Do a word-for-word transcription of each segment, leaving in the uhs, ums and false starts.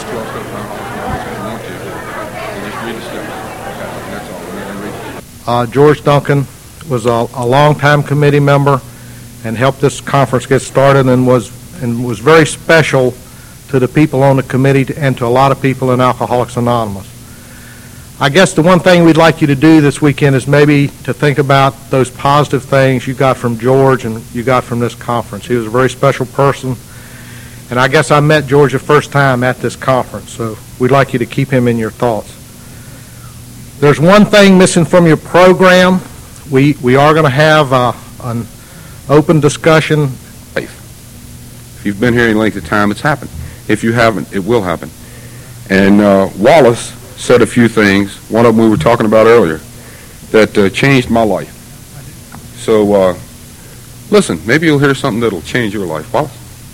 you all step around if you want to. So just read the stuff. That's all. And read it. Uh, George Duncan was a, a long-time committee member and helped this conference get started, and was and was very special to the people on the committee and to a lot of people in Alcoholics Anonymous. I guess the one thing we'd like you to do this weekend is maybe to think about those positive things you got from George and you got from this conference. He was a very special person, and I guess I met George the first time at this conference, so we'd like you to keep him in your thoughts. There's one thing missing from your program. We, we are going to have uh, an open discussion. If you've been here any length of time, it's happened. If you haven't, it will happen. And uh, Wallace said a few things, one of them we were talking about earlier, that uh, changed my life. So uh, listen, maybe you'll hear something that'll change your life. Wallace?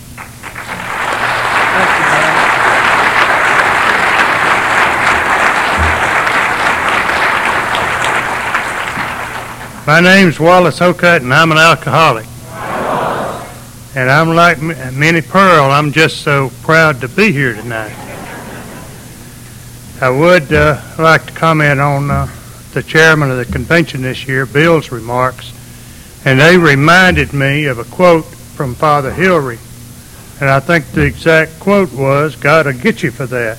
My name's Wallace Hocutt, and I'm an alcoholic. And I'm like Minnie Pearl, I'm just so proud to be here tonight. I would uh, like to comment on uh, the chairman of the convention this year, Bill's remarks, and they reminded me of a quote from Father Hillary, and I think the exact quote was, "God will get you for that."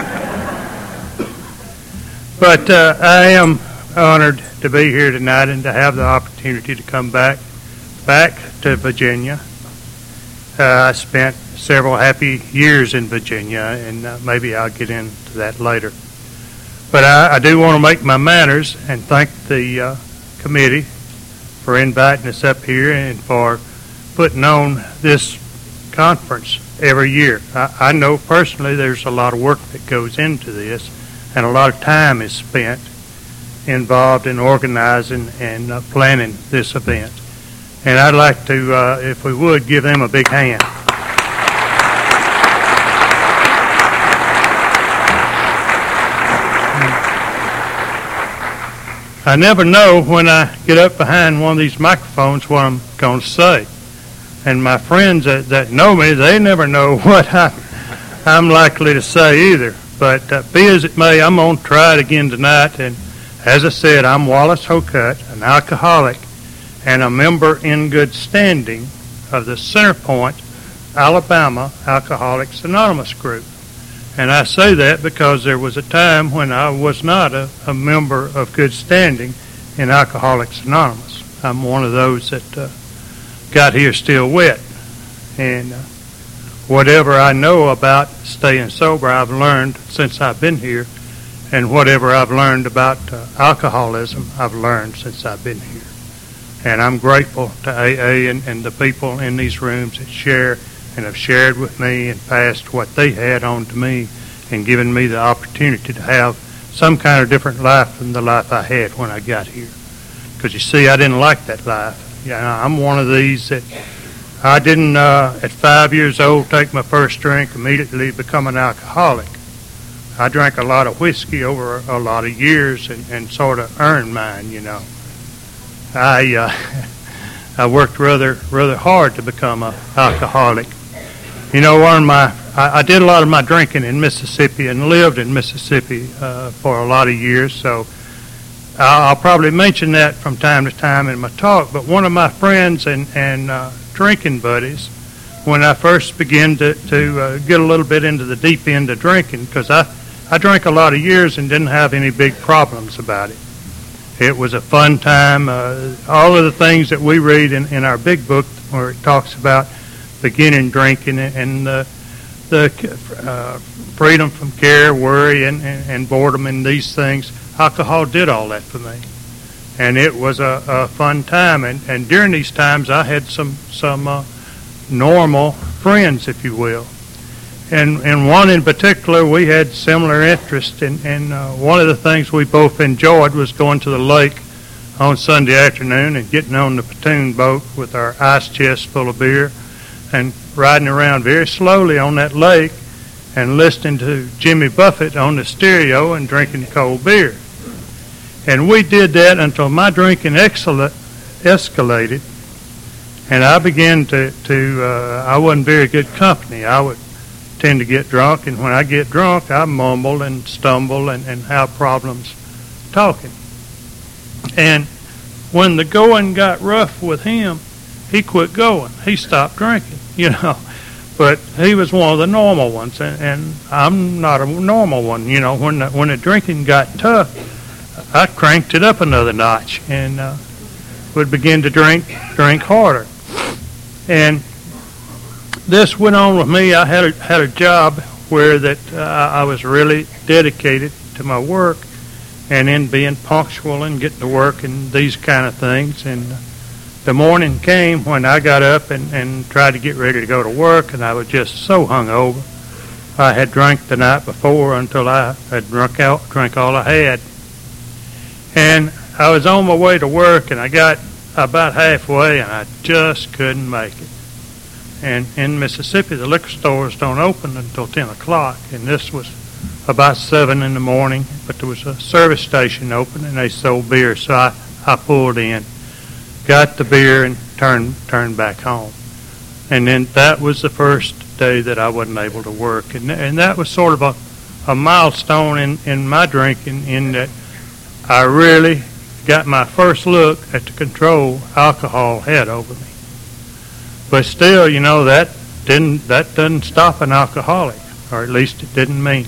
But uh, I am honored to be here tonight and to have the opportunity to come back, back to Virginia. Uh, I spent several happy years in Virginia, and uh, maybe I'll get into that later. But I, I do want to make my manners and thank the uh, committee for inviting us up here and for putting on this conference every year. I, I know personally there's a lot of work that goes into this, and a lot of time is spent involved in organizing and uh, planning this event. And I'd like to, uh, if we would, give them a big hand. I never know when I get up behind one of these microphones what I'm going to say. And my friends that, that know me, they never know what I, I'm likely to say either. But uh, be as it may, I'm going to try it again tonight. And as I said, I'm Wallace Hocutt, an alcoholic, and a member in good standing of the Centerpoint, Alabama Alcoholics Anonymous group. And I say that because there was a time when I was not a, a member of good standing in Alcoholics Anonymous. I'm one of those that uh, got here still wet. And uh, whatever I know about staying sober, I've learned since I've been here. And whatever I've learned about uh, alcoholism, I've learned since I've been here. And I'm grateful to A A and, and the people in these rooms that share and have shared with me and passed what they had on to me and given me the opportunity to have some kind of different life than the life I had when I got here. Because you see, I didn't like that life. You know, I'm one of these that I didn't, uh, at five years old, take my first drink, immediately become an alcoholic. I drank a lot of whiskey over a lot of years and, and sort of earned mine, you know. I uh, I worked rather rather hard to become an alcoholic. You know, on my I, I did a lot of my drinking in Mississippi and lived in Mississippi uh, for a lot of years, so I'll, I'll probably mention that from time to time in my talk. But one of my friends and, and uh, drinking buddies, when I first began to, to uh, get a little bit into the deep end of drinking, because I, I drank a lot of years and didn't have any big problems about it. It was a fun time. Uh, all of the things that we read in, in our big book where it talks about beginning drinking and uh, the uh, freedom from care, worry, and, and, and boredom and these things, alcohol did all that for me. And it was a, a fun time. And, and during these times, I had some, some uh, normal friends, if you will. And, and one in particular, we had similar interest, and, and uh, one of the things we both enjoyed was going to the lake on Sunday afternoon and getting on the pontoon boat with our ice chest full of beer and riding around very slowly on that lake and listening to Jimmy Buffett on the stereo and drinking cold beer. And we did that until my drinking excel- escalated, and I began to, to uh, I wasn't very good company. I would tend to get drunk, and when I get drunk, I mumble and stumble and, and have problems talking. And when the going got rough with him, he quit going. He stopped drinking, you know. But he was one of the normal ones, and, and I'm not a normal one. You know, when the, when the drinking got tough, I cranked it up another notch and uh, would begin to drink, drink harder. And this went on with me. I had a, had a job where that uh, I was really dedicated to my work, and in being punctual and getting to work and these kind of things. And uh, the morning came when I got up and, and tried to get ready to go to work, and I was just so hungover. I had drank the night before until I had drunk out, drank all I had. And I was on my way to work, and I got about halfway, and I just couldn't make it. And in Mississippi, the liquor stores don't open until ten o'clock, and this was about seven in the morning, but there was a service station open, and they sold beer, so I, I pulled in, got the beer, and turned turned back home. And then that was the first day that I wasn't able to work. And, and that was sort of a, a milestone in, in my drinking, in that I really got my first look at the control alcohol had over me. But still, you know, that didn't that doesn't stop an alcoholic, or at least it didn't me.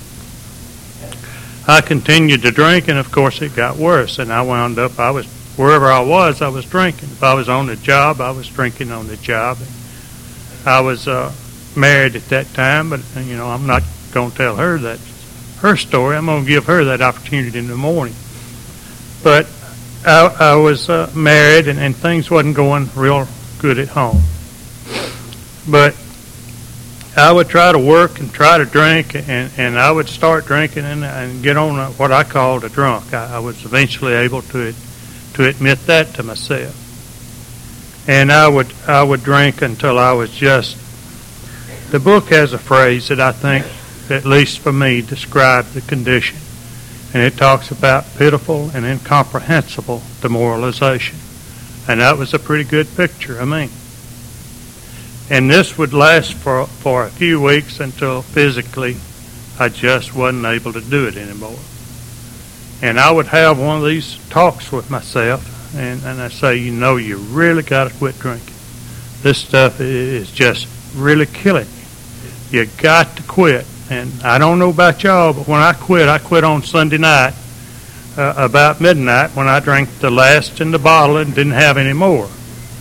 I continued to drink, and of course it got worse, and I wound up, I was, wherever I was, I was drinking. If I was on the job, I was drinking on the job. I was uh, married at that time, but, you know, I'm not going to tell her that, her story. I'm going to give her that opportunity in the morning. But I, I was uh, married, and, and things wasn't going real good at home. But I would try to work and try to drink, and, and I would start drinking and, and get on a, what I called a drunk. I, I was eventually able to to admit that to myself. And I would I would drink until I was just. The book has a phrase that I think, at least for me, described the condition, and it talks about pitiful and incomprehensible demoralization, and that was a pretty good picture of me. And this would last for for a few weeks until physically I just wasn't able to do it anymore. And I would have one of these talks with myself, and, and I say, you know, you really got to quit drinking. This stuff is just really killing you. You got to quit. And I don't know about y'all, but when I quit, I quit on Sunday night uh, about midnight, when I drank the last in the bottle and didn't have any more.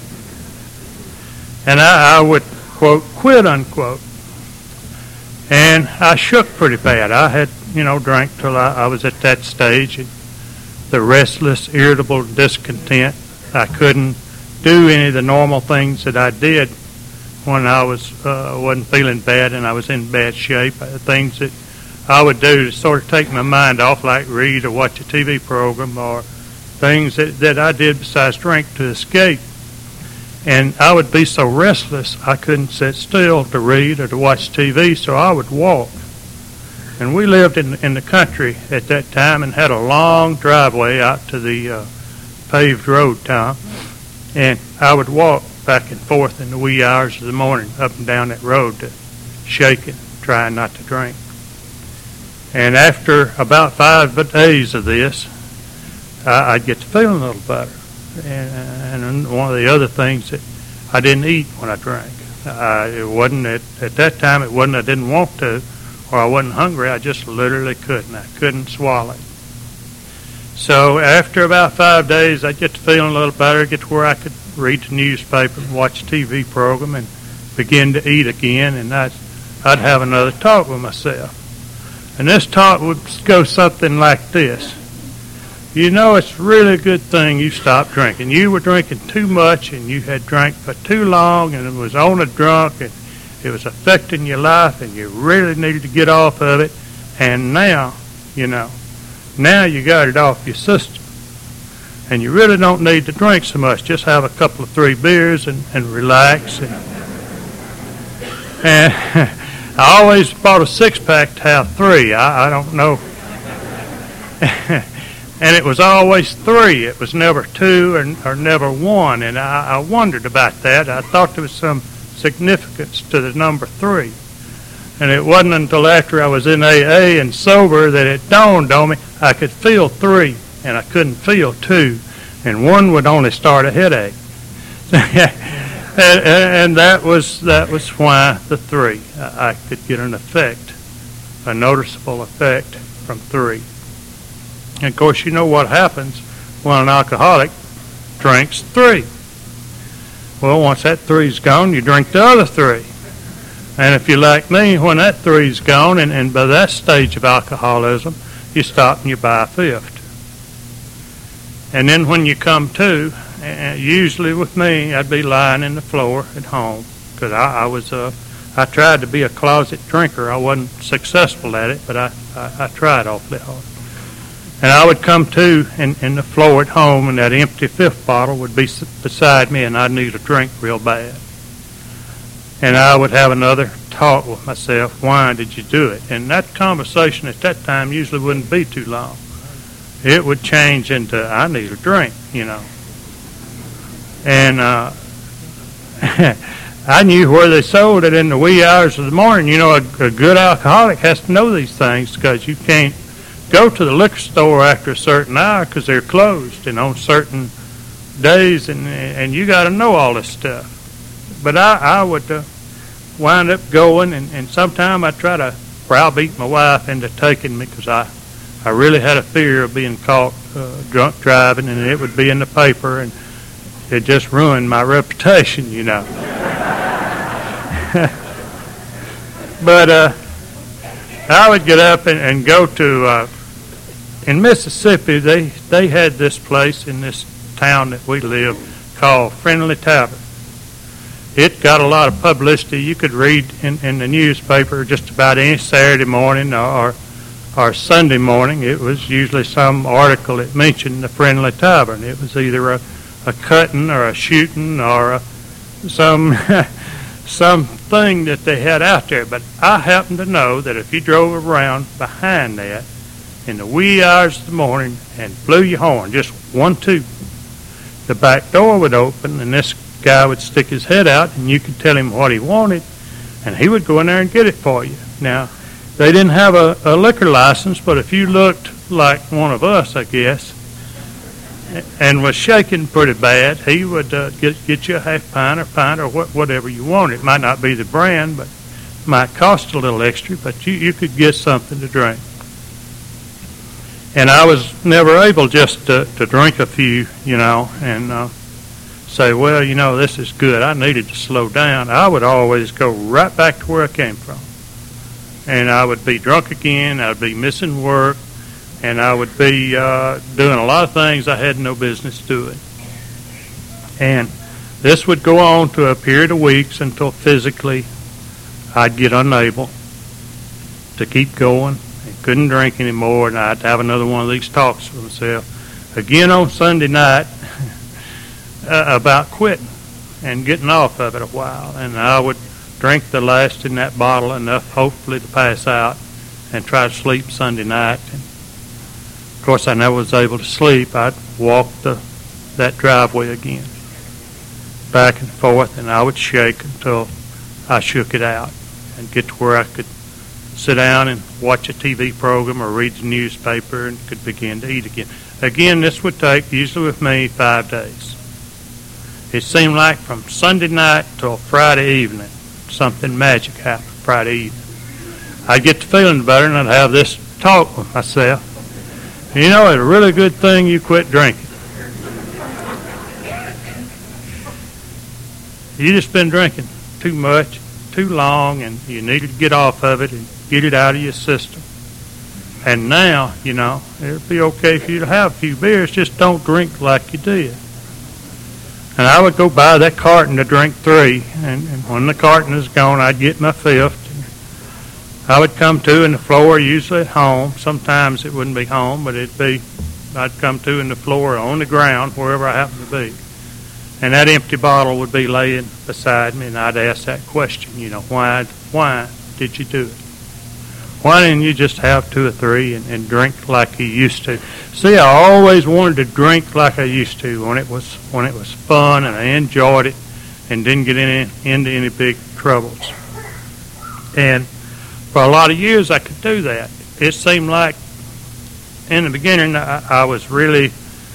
And I, I would, quote, quit, unquote. And I shook pretty bad. I had, you know, drank till I, I was at that stage. And the restless, irritable discontent. I couldn't do any of the normal things that I did when I was uh, wasn't feeling bad and I was in bad shape. Uh, things that I would do to sort of take my mind off, like read or watch a T V program, or things that, that I did besides drink to escape. And I would be so restless I couldn't sit still to read or to watch T V, so I would walk. And we lived in in the country at that time and had a long driveway out to the uh, paved road town. And I would walk back and forth in the wee hours of the morning up and down that road, to shaking, trying not to drink. And after about five days of this, I, I'd get to feeling a little better. And, and one of the other things that I didn't eat when I drank. Uh, it wasn't at, at that time. It wasn't I didn't want to, or I wasn't hungry. I just literally couldn't. I couldn't swallow it. So after about five days, I'd get to feeling a little better. Get to where I could read the newspaper and watch a T V program and begin to eat again. And I'd, I'd have another talk with myself. And this talk would go something like this. You know, it's really a good thing you stopped drinking. You were drinking too much, and you had drank for too long, and it was on a drunk, and it was affecting your life, and you really needed to get off of it. And now, you know, now you got it off your system. And you really don't need to drink so much. Just have a couple of three beers and, and relax. And, and I always bought a six-pack to have three. I, I don't know. And it was always three. It was never two or, or never one. And I, I wondered about that. I thought there was some significance to the number three. And it wasn't until after I was in A A and sober that it dawned on me I could feel three, and I couldn't feel two, and one would only start a headache. and, and that was that was why the three. I, I could get an effect, a noticeable effect from three. And of course, you know what happens when an alcoholic drinks three. Well, once that three's gone, you drink the other three. And if you're like me, when that three's gone, and, and by that stage of alcoholism, you stop and you buy a fifth. And then when you come to, uh, usually with me, I'd be lying in the floor at home, because I, I was uh, I tried to be a closet drinker. I wasn't successful at it, but I, I, I tried awfully hard. And I would come to in, in the floor at home, and that empty fifth bottle would be beside me, and I'd need a drink real bad. And I would have another talk with myself, why did you do it? And that conversation at that time usually wouldn't be too long. It would change into, I need a drink, you know. And uh, I knew where they sold it in the wee hours of the morning. You know, a, a good alcoholic has to know these things, because you can't go to the liquor store after a certain hour because they're closed, and on certain days, and and you got to know all this stuff. But I, I would uh, wind up going, and, and sometimes I try to browbeat my wife into taking me, because I, I really had a fear of being caught uh, drunk driving, and it would be in the paper, and it just ruined my reputation, you know. But uh, I would get up and, and go to, uh, in Mississippi, they, they had this place in this town that we lived called Friendly Tavern. It got a lot of publicity. You could read in, in the newspaper just about any Saturday morning or, or Sunday morning. It was usually some article that mentioned the Friendly Tavern. It was either a, a cutting or a shooting or a, some something that they had out there. But I happen to know that if you drove around behind that in the wee hours of the morning and blew your horn, just one toot, the back door would open, and this guy would stick his head out, and you could tell him what he wanted, and he would go in there and get it for you. Now, they didn't have a, a liquor license, but if you looked like one of us, I guess, and was shaking pretty bad, he would uh, get get you a half pint or pint or what, whatever you wanted. It might not be the brand, but it might cost a little extra, but you, you could get something to drink. And I was never able just to, to drink a few, you know, and uh, say, well, you know, this is good. I needed to slow down. I would always go right back to where I came from. And I would be drunk again. I would be missing work. And I would be uh, doing a lot of things I had no business doing. And this would go on to a period of weeks until physically I'd get unable to keep going and couldn't drink anymore. And I'd have another one of these talks with myself again on Sunday night uh, about quitting and getting off of it a while. And I would drink the last in that bottle, enough hopefully to pass out, and try to sleep Sunday night. And of course, I never was able to sleep. I'd walk the that driveway again, back and forth, and I would shake until I shook it out and get to where I could sit down and watch a T V program or read the newspaper and could begin to eat again. Again, this would take, usually with me, five days. It seemed like from Sunday night till Friday evening, something magic happened Friday evening. I'd get to feeling better, and I'd have this talk with myself. You know, it's a really good thing you quit drinking. You just been drinking too much, too long, and you needed to get off of it and get it out of your system. And now, you know, it'll be okay for you to have a few beers, just don't drink like you did. And I would go buy that carton to drink three, and, and when the carton is gone, I'd get my fifth. I would come to in the floor, usually at home. Sometimes it wouldn't be home, but it'd be, I'd come to in the floor on the ground, wherever I happened to be. And that empty bottle would be laying beside me, and I'd ask that question, you know, why why did you do it? Why didn't you just have two or three and, and drink like you used to? See, I always wanted to drink like I used to when it was when it was fun and I enjoyed it and didn't get any, into any big troubles. And for a lot of years I could do that. It seemed like in the beginning I, I was really,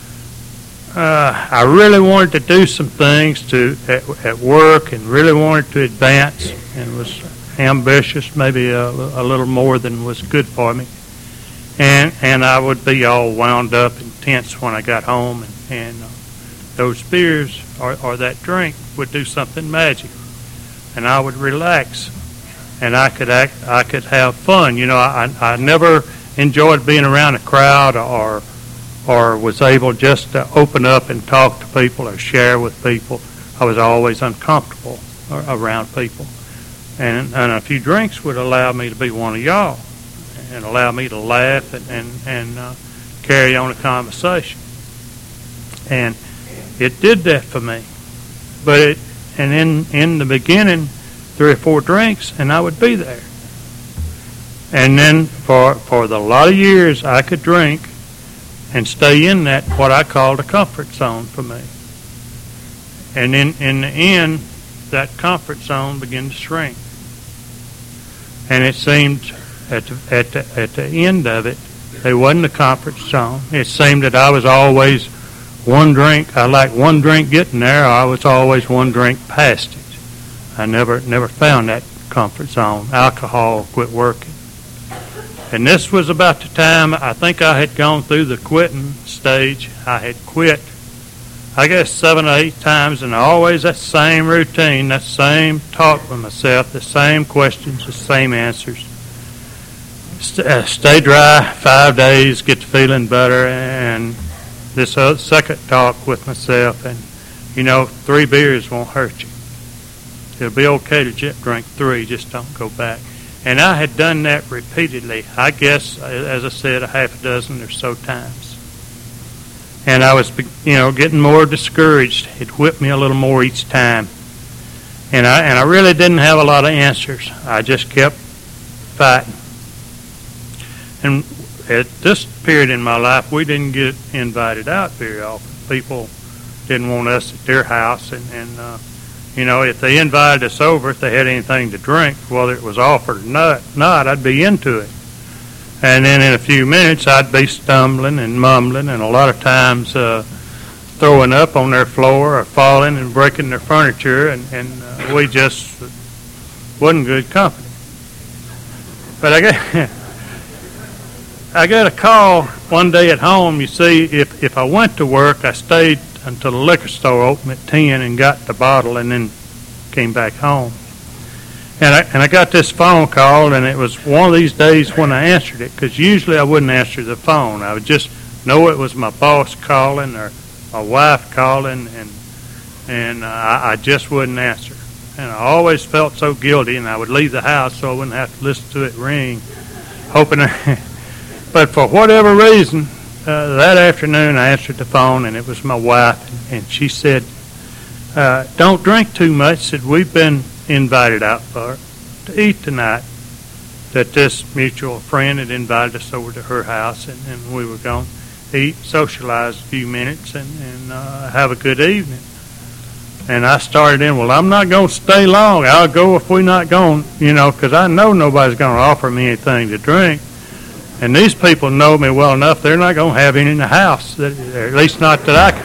uh, I really wanted to do some things to at, at work and really wanted to advance and was ambitious, maybe a, a little more than was good for me. And and I would be all wound up and tense when I got home, and, and uh, those beers or, or that drink would do something magic, and I would relax, and I could act, I could have fun. You know, I I never enjoyed being around a crowd or or was able just to open up and talk to people or share with people. I was always uncomfortable around people, and and a few drinks would allow me to be one of y'all, and allow me to laugh and and, and uh, carry on a conversation. And it did that for me. But it, and in in the beginning, three or four drinks, and I would be there. And then for for the lot of years, I could drink and stay in that what I called a comfort zone for me. And in in the end, that comfort zone began to shrink. And it seemed at the, at the, at the end of it, it wasn't a comfort zone. It seemed that I was always one drink. I liked one drink getting there. Or I was always one drink past it. I never never found that comfort zone. Alcohol quit working. And this was about the time I think I had gone through the quitting stage. I had quit, I guess, seven or eight times, and always that same routine, that same talk with myself, the same questions, the same answers. St- uh, stay dry five days, get to feeling better, and this uh, second talk with myself, and you know, three beers won't hurt you. It'll be okay to j- drink three, just don't go back. And I had done that repeatedly, I guess, as I said, a half a dozen or so times. And I was, you know, getting more discouraged. It whipped me a little more each time. And I and I really didn't have a lot of answers. I just kept fighting. And at this period in my life, we didn't get invited out very often. People didn't want us at their house, and, and uh, you know, if they invited us over, if they had anything to drink, whether it was offered or not, not, I'd be into it. And then in a few minutes, I'd be stumbling and mumbling, and a lot of times uh, throwing up on their floor or falling and breaking their furniture, and, and uh, we just wasn't good company. But I got, I got a call one day at home. You see, if, if I went to work, I stayed until the liquor store opened at ten and got the bottle and then came back home. And I, and I got this phone call, and it was one of these days when I answered it, because usually I wouldn't answer the phone. I would just know it was my boss calling or my wife calling, and and uh, I, I just wouldn't answer. And I always felt so guilty, and I would leave the house so I wouldn't have to listen to it ring, hoping. I, but for whatever reason, uh, that afternoon I answered the phone, and it was my wife, and, and she said, uh, "Don't drink too much." Said, "We've been invited out for to eat tonight." That this mutual friend had invited us over to her house, and, and we were going to eat, socialize a few minutes, and, and uh, have a good evening. And I started in, well, I'm not going to stay long. I'll go if we're not going, you know, because I know nobody's going to offer me anything to drink. And these people know me well enough, they're not going to have any in the house, or at least not that I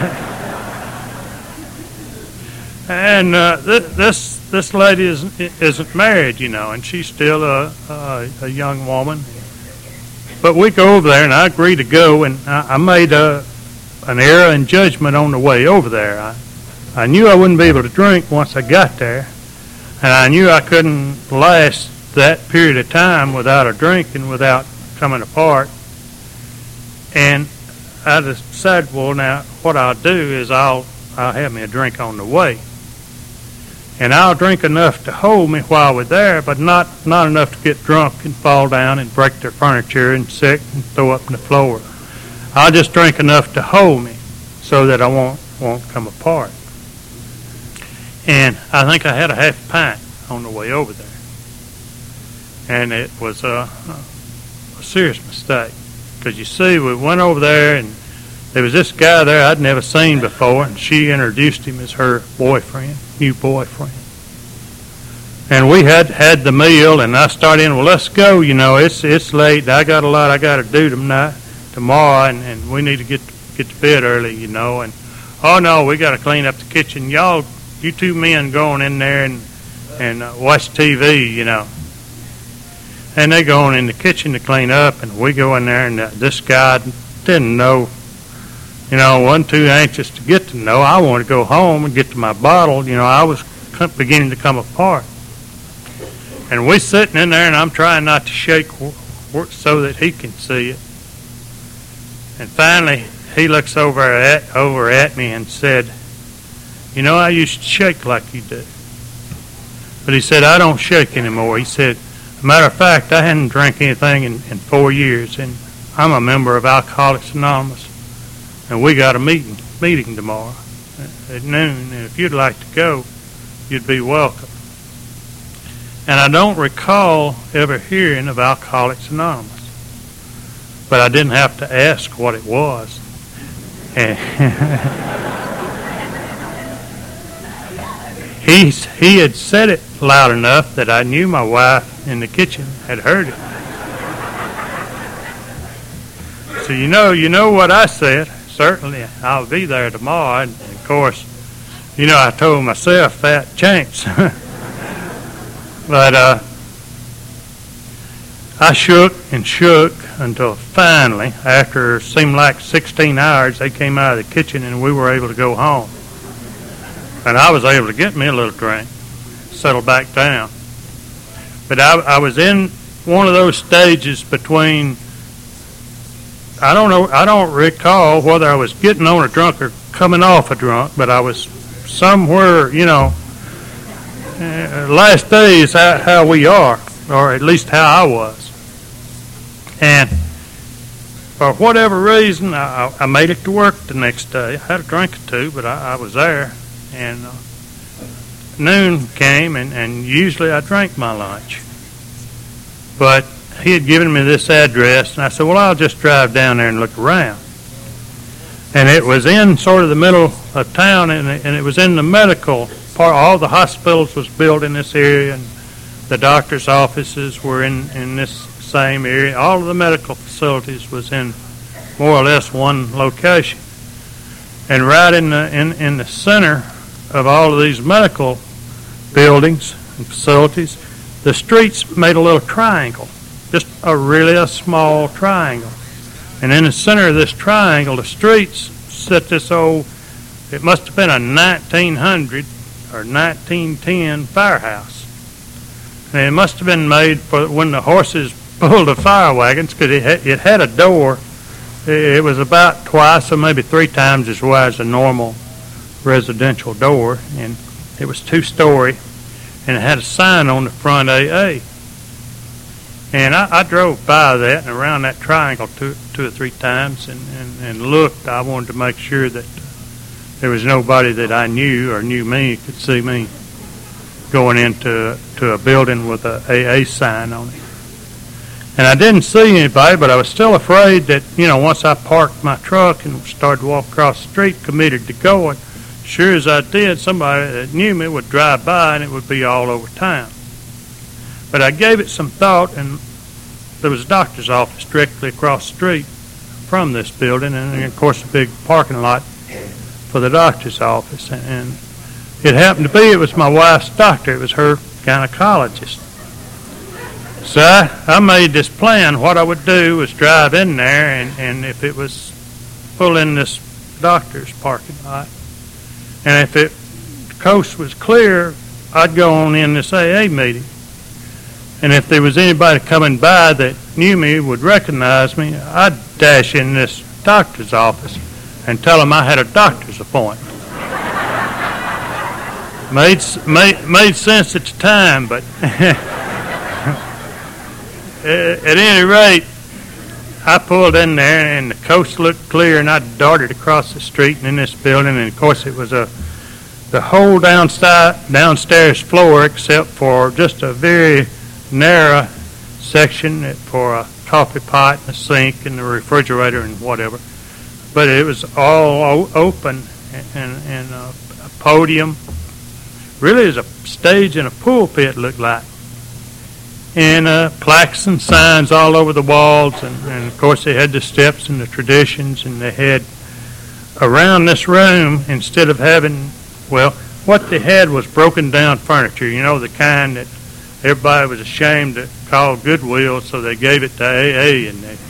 could find. And uh, th- this this lady isn't, isn't married, you know, and she's still a, a, a young woman. But we go over there, and I agreed to go, and I, I made a, an error in judgment on the way over there. I, I knew I wouldn't be able to drink once I got there, and I knew I couldn't last that period of time without a drink and without coming apart. And I decided, well, now what I'll do is I'll I'll have me a drink on the way, and I'll drink enough to hold me while we're there, but not not enough to get drunk and fall down and break their furniture and sick and throw up on the floor. I'll just drink enough to hold me so that I won't won't come apart. And I think I had a half pint on the way over there. And it was a, a serious mistake. Because you see, we went over there, and there was this guy there I'd never seen before, and she introduced him as her boyfriend, new boyfriend. And we had had the meal, and I started in, well, let's go, you know, it's it's late. I got a lot I got to do tonight, tomorrow, and, and we need to get get to bed early, you know. And, oh, no, we got to clean up the kitchen. Y'all, you two men going in there and, and uh, watch T V, you know. And they go on in the kitchen to clean up, and we go in there, and uh, this guy didn't know, you know, wasn't too anxious to get to know. I wanted to go home and get to my bottle. You know, I was beginning to come apart. And we sitting in there, and I'm trying not to shake so that he can see it. And finally, he looks over at over at me and said, you know, I used to shake like you do. But he said, I don't shake anymore. He said, matter of fact, I hadn't drank anything in, in four years, and I'm a member of Alcoholics Anonymous. And we got a meeting meeting tomorrow at noon, and if you'd like to go, you'd be welcome. And I don't recall ever hearing of Alcoholics Anonymous, but I didn't have to ask what it was. he, he had said it loud enough that I knew my wife in the kitchen had heard it. So you know, you know what I said. Certainly, I'll be there tomorrow. And of course, you know, I told myself fat chance. But uh, I shook and shook until finally, after it seemed like sixteen hours, they came out of the kitchen and we were able to go home. And I was able to get me a little drink, settle back down. But I, I was in one of those stages between, I don't know, I don't recall whether I was getting on a drunk or coming off a drunk, but I was somewhere, you know, uh, last days how, how we are, or at least how I was. And for whatever reason, I, I made it to work the next day. I had a drink or two, but I, I was there. And uh, noon came, and, and usually I drank my lunch. But he had given me this address, and I said, well, I'll just drive down there and look around. And it was in sort of the middle of town, and it, and it was in the medical part. All the hospitals was built in this area, and the doctor's offices were in, in this same area. All of the medical facilities was in more or less one location. And right in the, in, in the center of all of these medical buildings and facilities, the streets made a little triangle. Just a really a small triangle. And in the center of this triangle, the streets set this old, it must have been a nineteen hundred or nineteen ten firehouse. And it must have been made for when the horses pulled the fire wagons, because it had, it had a door. It was about twice or maybe three times as wide as a normal residential door. And it was two-story, and it had a sign on the front, A A. And I, I drove by that and around that triangle two, two or three times and, and, and looked. I wanted to make sure that there was nobody that I knew or knew me could see me going into to a building with a A A sign on it. And I didn't see anybody, but I was still afraid that, you know, once I parked my truck and started to walk across the street, committed to going, sure as I did, somebody that knew me would drive by and it would be all over town. But I gave it some thought, and there was a doctor's office directly across the street from this building, and of course a big parking lot for the doctor's office. And it happened to be, it was my wife's doctor. It was her gynecologist. So I, I made this plan. What I would do was drive in there, and, and if it was full in this doctor's parking lot, and if it, the coast was clear, I'd go on in this A A meeting. And if there was anybody coming by that knew me, would recognize me, I'd dash in this doctor's office and tell them I had a doctor's appointment. made, made, made sense at the time, but at any rate, I pulled in there, and the coast looked clear, and I darted across the street and in this building, and of course it was a the whole downstairs, downstairs floor, except for just a very narrow section for a coffee pot and a sink and the refrigerator and whatever. But it was all o- open, and, and a, a podium really as a stage in a pulpit looked like. And uh, plaques and signs all over the walls, and, and of course they had the steps and the traditions, and they had around this room, instead of having, well, what they had was broken down furniture, you know, the kind that everybody was ashamed to call Goodwill, so they gave it to A A, and they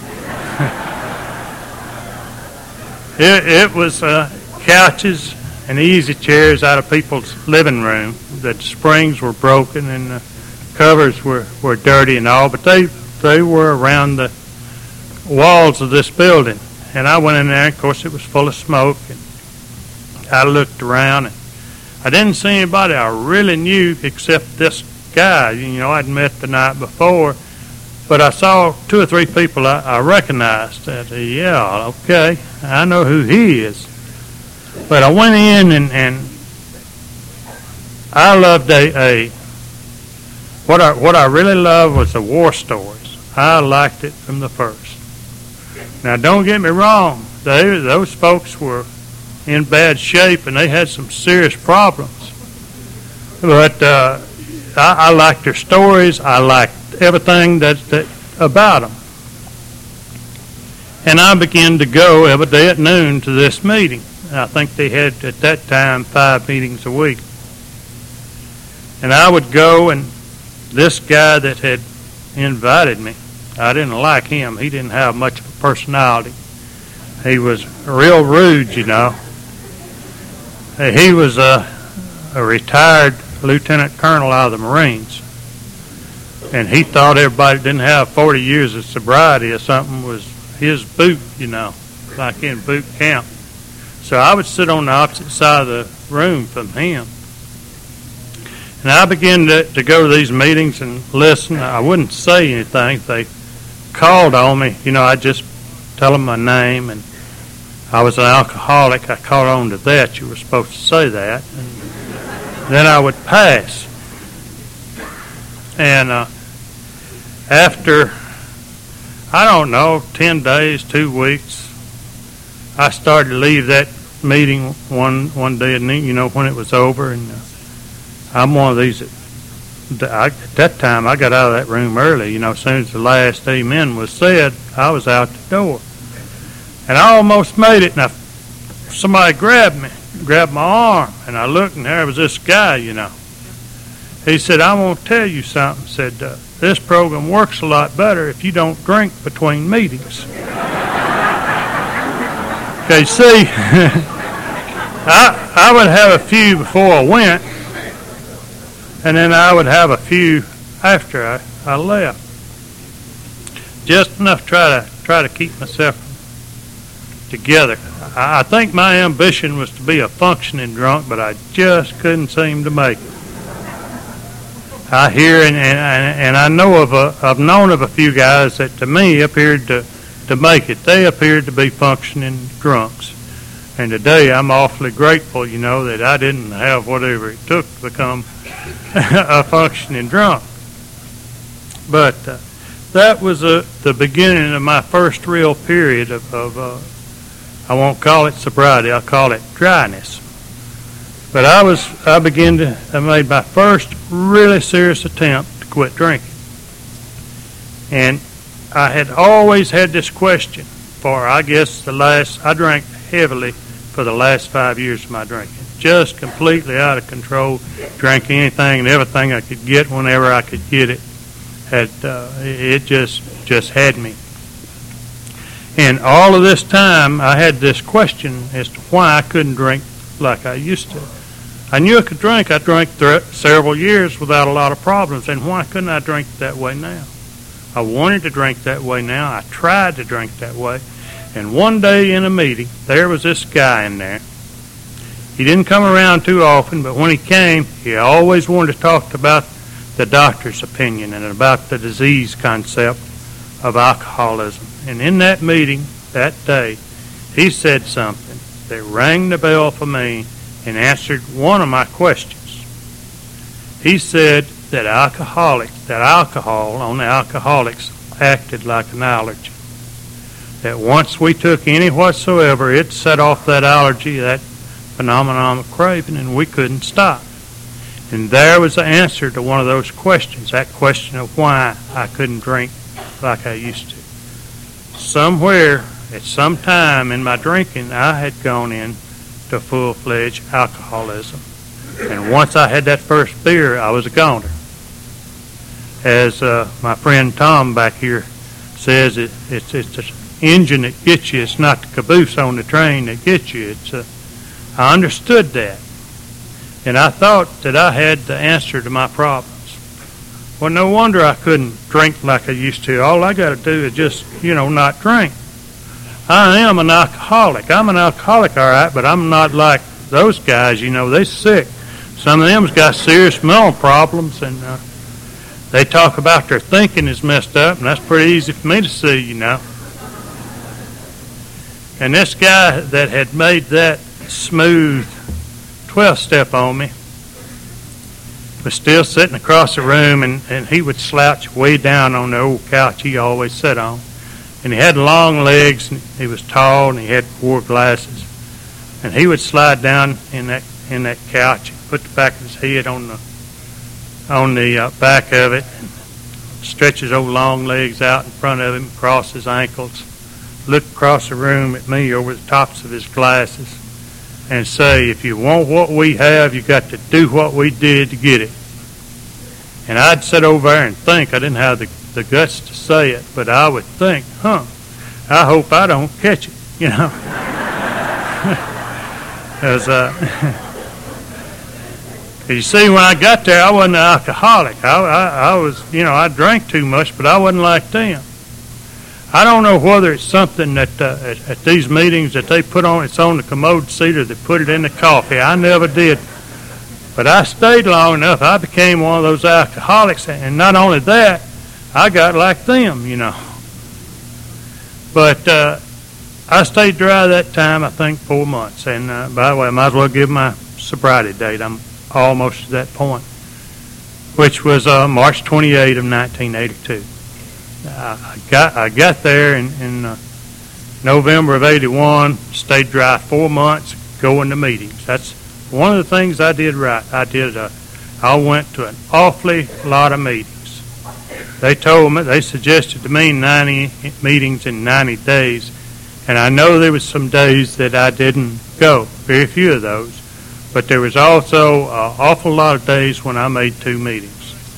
it, it was uh, couches and easy chairs out of people's living room. The springs were broken and the covers were, were dirty and all, but they they were around the walls of this building. And I went in there, and of course it was full of smoke, and I looked around, and I didn't see anybody I really knew except this guy, you know, I'd met the night before, but I saw two or three people I, I recognized. That, yeah, okay, I know who he is. But I went in, and, and I loved A A. What I, what I really loved was the war stories. I liked it from the first. Now, don't get me wrong. They, those folks were in bad shape, and they had some serious problems. But uh, I, I liked their stories. I liked everything that, that about them. And I began to go every day at noon to this meeting. I think they had, at that time, five meetings a week. And I would go, and this guy that had invited me, I didn't like him. He didn't have much of a personality. He was real rude, you know. He was a, a retired lieutenant colonel out of the Marines. And he thought everybody that didn't have forty years of sobriety or something was his boot, you know, like in boot camp. So I would sit on the opposite side of the room from him. And I began to, to go to these meetings and listen. I wouldn't say anything. If they called on me, you know, I'd just tell them my name. And I was an alcoholic. I caught on to that. You were supposed to say that. And then I would pass. And uh, after, I don't know, ten days, two weeks, I started to leave that meeting one one day, and you know, when it was over, and uh, I'm one of these that, I, at that time, I got out of that room early. You know, as soon as the last amen was said, I was out the door. And I almost made it, and I, somebody grabbed me, grabbed my arm, and I looked, and there was this guy, you know. He said, I want to tell you something. Said, uh, this program works a lot better if you don't drink between meetings. Okay, see, I, I would have a few before I went, and then I would have a few after I, I left. Just enough to try to try to keep myself together. I, I think my ambition was to be a functioning drunk, but I just couldn't seem to make it. I hear and and, and I know of a I've known of a few guys that to me appeared to to make it. They appeared to be functioning drunks. And today I'm awfully grateful, you know, that I didn't have whatever it took to become a functioning drunk. But uh, that was uh, the beginning of my first real period of, of uh, I won't call it sobriety, I'll call it dryness. But I was, I began to, I made my first really serious attempt to quit drinking. And I had always had this question for, I guess, the last, I drank heavily for the last five years of my drinking. Just completely out of control, drank anything and everything I could get whenever I could get it. Had, uh, it just, just had me. And all of this time, I had this question as to why I couldn't drink like I used to. I knew I could drink. I drank th- several years without a lot of problems, and why couldn't I drink that way now? I wanted to drink that way now. I tried to drink that way. And one day in a meeting, there was this guy in there. He didn't come around too often, but when he came, he always wanted to talk about the doctor's opinion and about the disease concept of alcoholism. And in that meeting that day, he said something that rang the bell for me and answered one of my questions. He said that alcoholics, that alcohol on the alcoholics acted like an allergy. That once we took any whatsoever, it set off that allergy, that phenomenon of craving, and we couldn't stop. And there was the answer to one of those questions, that question of why I couldn't drink like I used to. Somewhere, at some time in my drinking, I had gone into full-fledged alcoholism. And once I had that first beer, I was a goner. As uh, my friend Tom back here says, it, it's, it's the engine that gets you. It's not the caboose on the train that gets you. It's uh, I understood that. And I thought that I had the answer to my problems. Well, no wonder I couldn't drink like I used to. All I got to do is just, you know, not drink. I am an alcoholic. I'm an alcoholic, all right, but I'm not like those guys, you know, they sick. Some of them's got serious mental problems, and uh, they talk about their thinking is messed up, and that's pretty easy for me to see, you know. And this guy that had made that smooth twelve-step on me was still sitting across the room, and, and he would slouch way down on the old couch he always sat on. And he had long legs, and he was tall, and he had wore glasses. And he would slide down in that in that couch and put the back of his head on the on the uh, back of it, and stretch his old long legs out in front of him, cross his ankles, look across the room at me over the tops of his glasses, and say, if you want what we have, you got to do what we did to get it. And I'd sit over there and think. I didn't have the, the guts to say it, but I would think, huh, I hope I don't catch it, you know. Because, uh, you see, when I got there, I wasn't an alcoholic. I, I, I was, you know, I drank too much, but I wasn't like them. I don't know whether it's something that uh, at, at these meetings that they put on, it's on the commode seat, or they put it in the coffee. I never did. But I stayed long enough. I became one of those alcoholics. And not only that, I got like them, you know. But uh, I stayed dry that time, I think, four months. And uh, by the way, I might as well give my sobriety date. I'm almost to that point, which was uh, March twenty-eighth of nineteen eighty-two. I got I got there in, in uh, November of eighty-one, stayed dry four months, going to meetings. That's one of the things I did right. I did. Uh, I went to an awfully lot of meetings. They told me, they suggested to me ninety meetings in ninety days, and I know there was some days that I didn't go, very few of those, but there was also an awful lot of days when I made two meetings.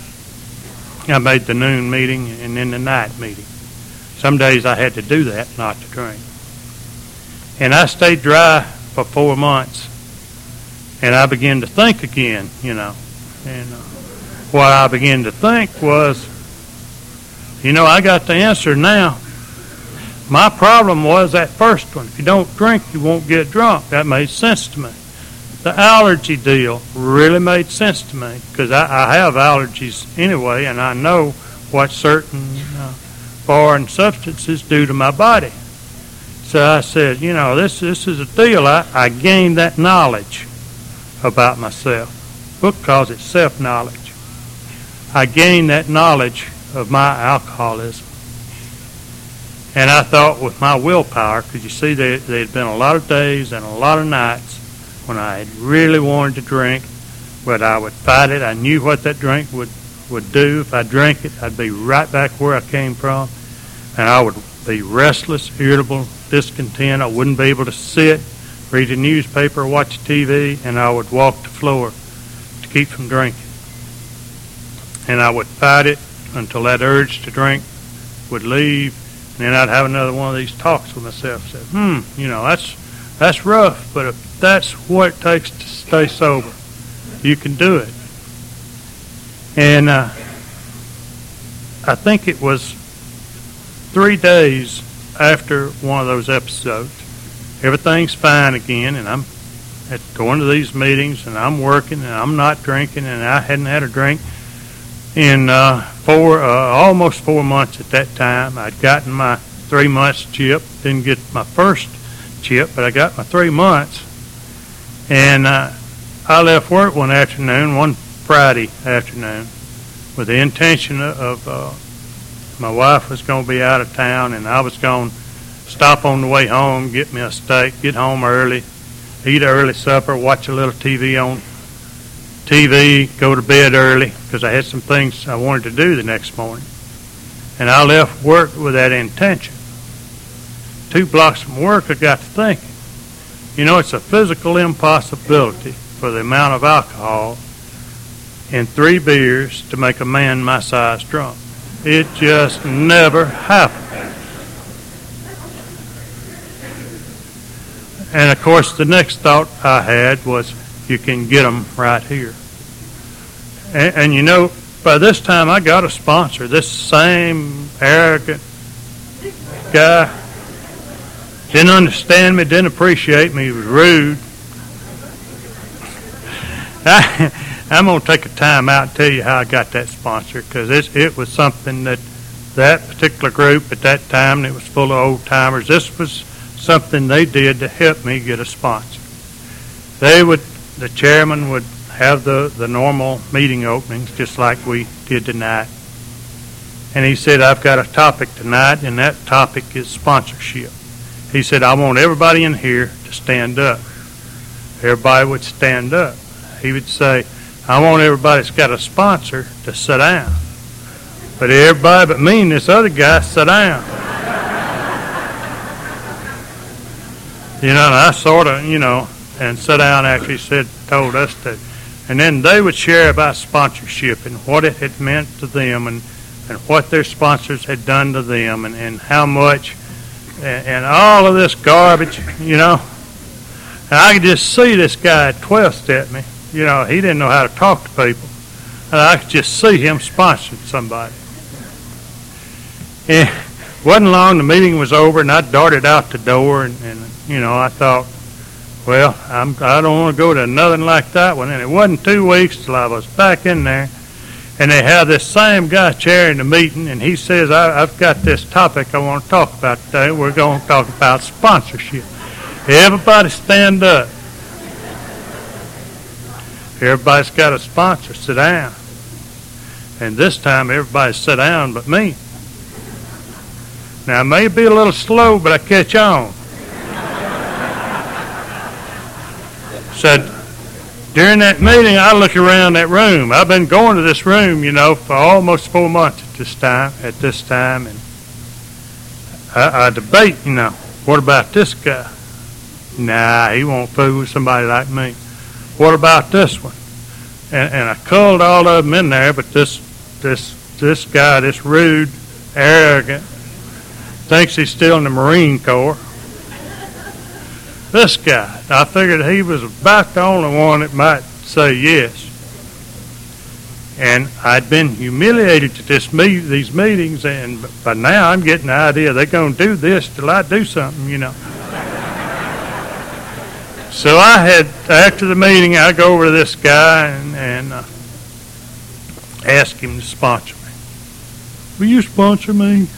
I made the noon meeting and then the night meeting. Some days I had to do that, not to drink. And I stayed dry for four months, and I began to think again, you know. And uh, what I began to think was, you know, I got the answer now. My problem was that first one. If you don't drink, you won't get drunk. That made sense to me. The allergy deal really made sense to me, because I, I have allergies anyway, and I know what certain uh, foreign substances do to my body. So I said, you know, this this is a deal. I, I gained that knowledge about myself. The book calls it self-knowledge. I gained that knowledge of my alcoholism. And I thought with my willpower, because you see there there had been a lot of days and a lot of nights when I had really wanted to drink, but I would fight it. I knew what that drink would, would do. If I drank it, I'd be right back where I came from, and I would be restless, irritable, discontent. I wouldn't be able to sit, read a newspaper, watch T V, and I would walk the floor to keep from drinking. And I would fight it until that urge to drink would leave, and then I'd have another one of these talks with myself. Say, hmm, you know, that's that's rough, but if that's what it takes to stay sober, you can do it. And uh, I think it was three days after one of those episodes, everything's fine again, and I'm at going to these meetings, and I'm working, and I'm not drinking, and I hadn't had a drink in uh, four, uh, almost four months at that time. I'd gotten my three months chip, didn't get my first chip, but I got my three months. And uh, I left work one afternoon, one Friday afternoon, with the intention of uh, my wife was going to be out of town, and I was going to stop on the way home, get me a steak, get home early, eat an early supper, watch a little T V on T V, go to bed early, because I had some things I wanted to do the next morning. And I left work with that intention. Two blocks from work, I got to thinking, you know, it's a physical impossibility for the amount of alcohol in three beers to make a man my size drunk. It just never happened. And of course, the next thought I had was, you can get them right here. And, and you know, by this time I got a sponsor. This same arrogant guy didn't understand me, didn't appreciate me, he was rude. I, I'm going to take a time out and tell you how I got that sponsor, because it, it was something that that particular group at that time, it was full of old-timers, this was something they did to help me get a sponsor. They would, the chairman would have the, the normal meeting openings, just like we did tonight. And he said, I've got a topic tonight, and that topic is sponsorship. He said, I want everybody in here to stand up. Everybody would stand up. He would say, I want everybody that's got a sponsor to sit down. But everybody but me and this other guy sat down. You know, and I sort of, you know, and sat down actually said, told us to. And then they would share about sponsorship and what it had meant to them, and, and what their sponsors had done to them, and, and how much, and, and all of this garbage, you know. And I could just see this guy twelve-step me. You know, he didn't know how to talk to people. And I could just see him sponsoring somebody. And it wasn't long, the meeting was over, and I darted out the door, and, and you know, I thought, well, I'm, I don't want to go to nothing like that one. And it wasn't two weeks till I was back in there, and they had this same guy chairing the meeting, and he says, I, I've got this topic I want to talk about today. We're going to talk about sponsorship. Everybody stand up. Everybody's got a sponsor. Sit down. And this time, everybody sat down but me. Now, I may be a little slow, but I catch on. Said, during that meeting, I look around that room. I've been going to this room, you know, for almost four months at this time, at this time, and I, I debate, you know, what about this guy? Nah, he won't fool with somebody like me. What about this one? And, and I culled all of them in there, but this, this, this guy, this rude, arrogant, thinks he's still in the Marine Corps. This guy, I figured he was about the only one that might say yes. And I'd been humiliated to this meet, these meetings, and by now I'm getting the idea they're going to do this till I do something, you know. So I had, after the meeting, I go over to this guy and, and uh, ask him to sponsor me. Will you sponsor me?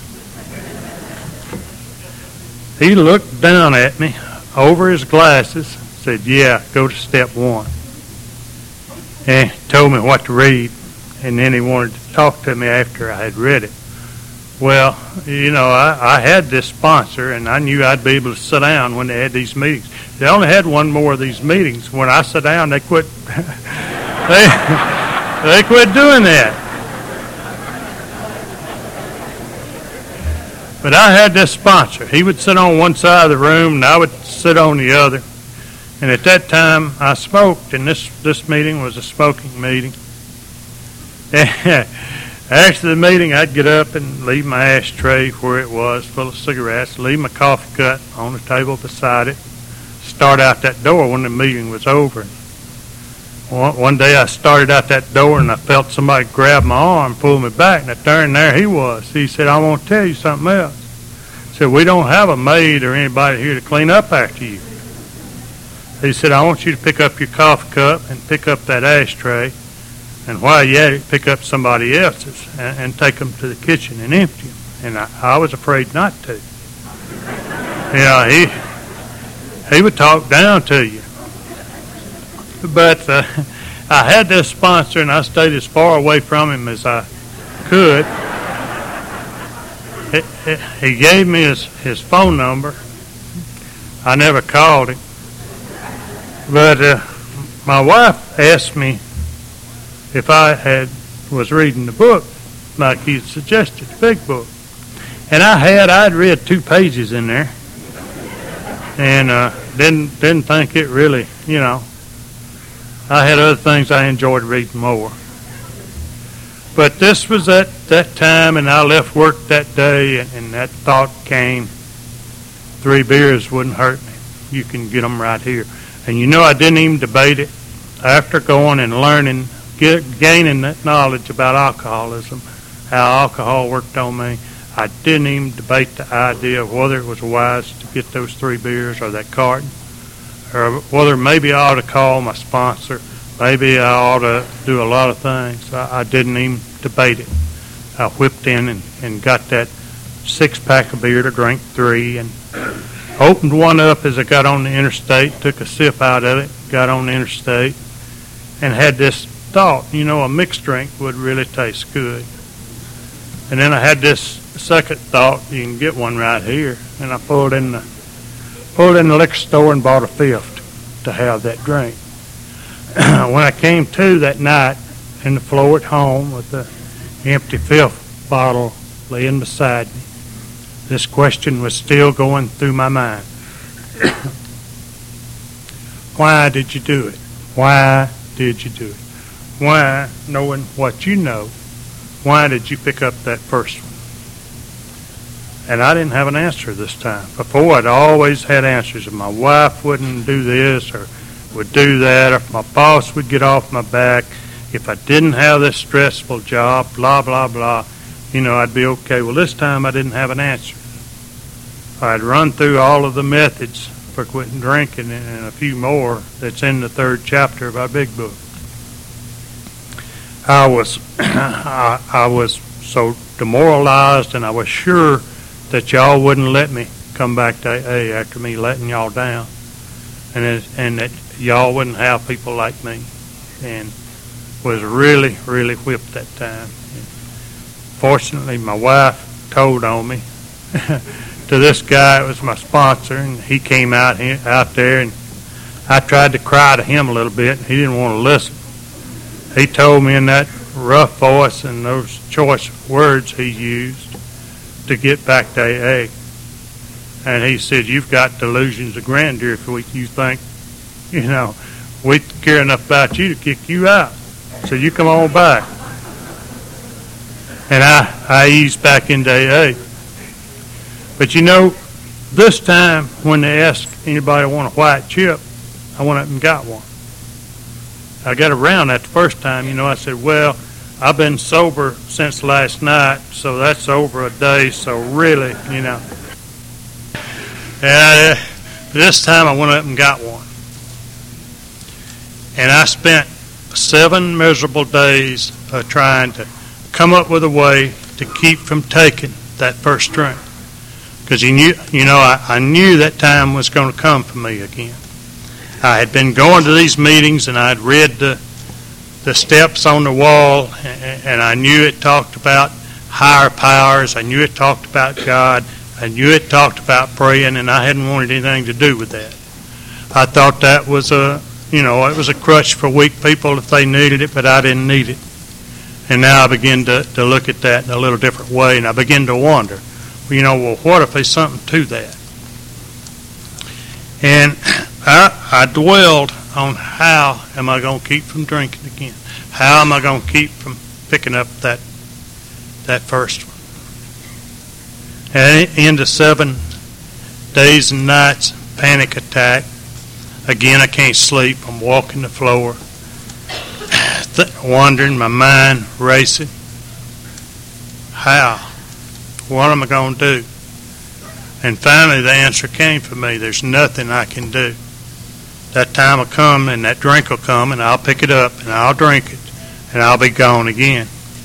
He looked down at me over his glasses, said, yeah, go to step one. And he told me what to read, and then he wanted to talk to me after I had read it. Well, you know, I, I had this sponsor, and I knew I'd be able to sit down when they had these meetings. They only had one more of these meetings. When I sat down, they quit. they, they quit doing that. But I had this sponsor. He would sit on one side of the room, and I would sit on the other. And at that time, I smoked, and this, this meeting was a smoking meeting. After the meeting, I'd get up and leave my ashtray where it was, full of cigarettes, leave my coffee cup on the table beside it, start out that door when the meeting was over. One, one day I started out that door, and I felt somebody grab my arm, pull me back, and I turned, there he was. He said, I want to tell you something else. He said, we don't have a maid or anybody here to clean up after you. He said, I want you to pick up your coffee cup and pick up that ashtray, and while you're at it, pick up somebody else's and, and take them to the kitchen and empty them. And I, I was afraid not to. You know, he, he would talk down to you. But uh, I had this sponsor, and I stayed as far away from him as I could. He, he gave me his, his phone number. I never called him. But uh, my wife asked me if I had was reading the book like he suggested, the big book. And I had, I'd read two pages in there, and uh, didn't didn't think it really, you know. I had other things I enjoyed reading more. But this was at that time, and I left work that day, and, and that thought came, three beers wouldn't hurt me. You can get them right here. And you know, I didn't even debate it. After going and learning, get, gaining that knowledge about alcoholism, how alcohol worked on me, I didn't even debate the idea of whether it was wise to get those three beers or that carton, or whether maybe I ought to call my sponsor. Maybe I ought to do a lot of things. I, I didn't even debate it. I whipped in and, and got that six-pack of beer to drink three, and opened one up as I got on the interstate, took a sip out of it, got on the interstate, and had this thought, you know, a mixed drink would really taste good. And then I had this second thought, you can get one right here, and I pulled in the pulled in the liquor store and bought a fifth to have that drink. When I came to that night in the floor at home with the empty fifth bottle laying beside me, this question was still going through my mind. Why did you do it? Why did you do it? Why, knowing what you know, why did you pick up that first one? And I didn't have an answer this time. Before, I'd always had answers. If my wife wouldn't do this or would do that, or if my boss would get off my back, if I didn't have this stressful job, blah, blah, blah, you know, I'd be okay. Well, this time I didn't have an answer. I'd run through all of the methods for quitting drinking and a few more that's in the third chapter of our big book. I was, I, I was so demoralized, and I was sure that y'all wouldn't let me come back to A A after me letting y'all down, and it, and that y'all wouldn't have people like me, and was really, really whipped that time. And fortunately, my wife told on me to this guy. It was my sponsor, and he came out here, out there, and I tried to cry to him a little bit, and he didn't want to listen. He told me in that rough voice and those choice words he used to get back to A A. And he said, "You've got delusions of grandeur if we, you think, you know, we care enough about you to kick you out. So you come on back." And I, I eased back into A A. But you know, this time when they asked anybody to want a white chip, I went up and got one. I got around that the first time, you know, I said, well, I've been sober since last night, so that's over a day, so really, you know. And uh, this time I went up and got one. And I spent seven miserable days of trying to come up with a way to keep from taking that first drink. Because you knew, you know, I, I knew that time was going to come for me again. I had been going to these meetings, and I'd read the the steps on the wall, and, and I knew it talked about higher powers. I knew it talked about God. I knew it talked about praying, and I hadn't wanted anything to do with that. I thought that was a, you know, it was a crutch for weak people if they needed it, but I didn't need it. And now I begin to, to look at that in a little different way, and I begin to wonder, you know, well, what if there's something to that? And I, I dwelled on how am I going to keep from drinking again? How am I going to keep from picking up that that first one? And into seven days and nights, panic attack. Again, I can't sleep. I'm walking the floor, wandering, my mind racing. How? What am I going to do? And finally, the answer came for me. There's nothing I can do. That time will come, and that drink will come, and I'll pick it up, and I'll drink it, and I'll be gone again.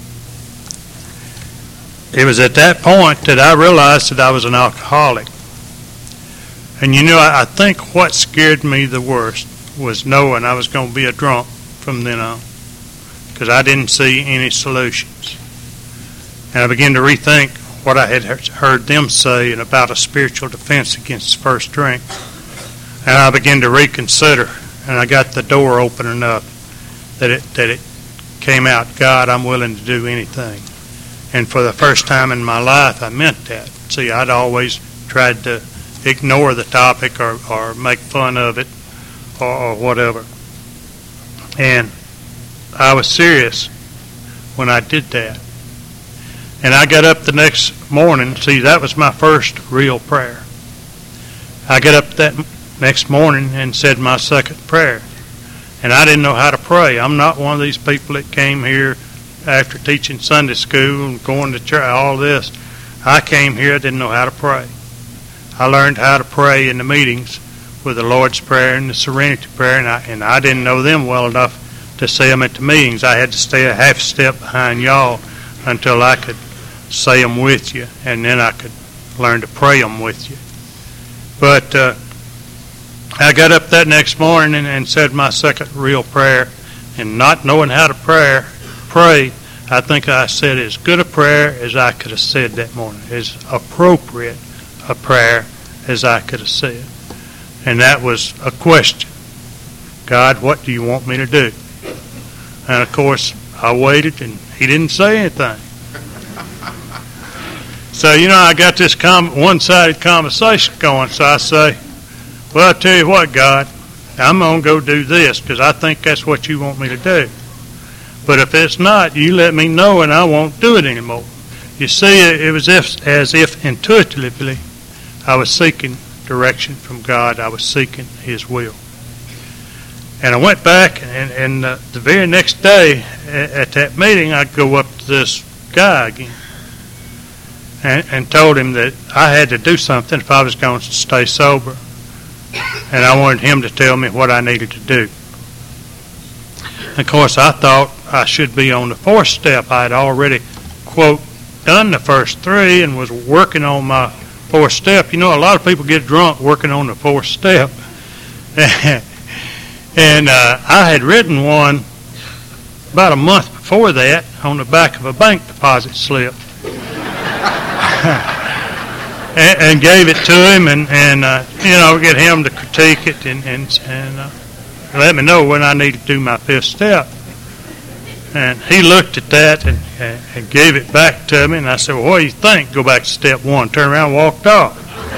It was at that point that I realized that I was an alcoholic. And you know, I think what scared me the worst was knowing I was going to be a drunk from then on, because I didn't see any solutions. And I began to rethink what I had heard them say about a spiritual defense against the first drink. And I began to reconsider, and I got the door open enough that it that it came out, God, I'm willing to do anything. And for the first time in my life, I meant that. See, I'd always tried to ignore the topic or, or make fun of it or, or whatever. And I was serious when I did that. And I got up the next morning. See, that was my first real prayer. I got up that next morning and said my second prayer. And I didn't know how to pray. I'm not one of these people that came here after teaching Sunday school and going to church, all this. I came here, I didn't know how to pray. I learned how to pray in the meetings with the Lord's Prayer and the Serenity Prayer, and I, and I didn't know them well enough to say them at the meetings. I had to stay a half step behind y'all until I could say them with you, and then I could learn to pray them with you. But uh, I got up that next morning and, and said my second real prayer, and not knowing how to pray, pray, I think I said as good a prayer as I could have said that morning, as appropriate a prayer as I could have said. And that was a question. God, what do you want me to do? And of course, I waited and he didn't say anything. So, you know, I got this com- one-sided conversation going, so I say, well, I'll tell you what, God, I'm going to go do this because I think that's what you want me to do. But if it's not, you let me know and I won't do it anymore. You see, it was if, as if intuitively I was seeking direction from God. I was seeking His will. And I went back, and, and uh, the very next day at, at that meeting, I go up to this guy again and, and told him that I had to do something if I was going to stay sober. And I wanted him to tell me what I needed to do. Of course, I thought I should be on the fourth step. I had already, quote, done the first three and was working on my fourth step. You know, a lot of people get drunk working on the fourth step. And uh, I had written one about a month before that on the back of a bank deposit slip. and, and gave it to him and, and uh, you know, get him to critique it and, and, and uh, let me know when I need to do my fifth step. And he looked at that and, and, and gave it back to me, and I said, well, what do you think? Go back to step one. Turned around and walked off.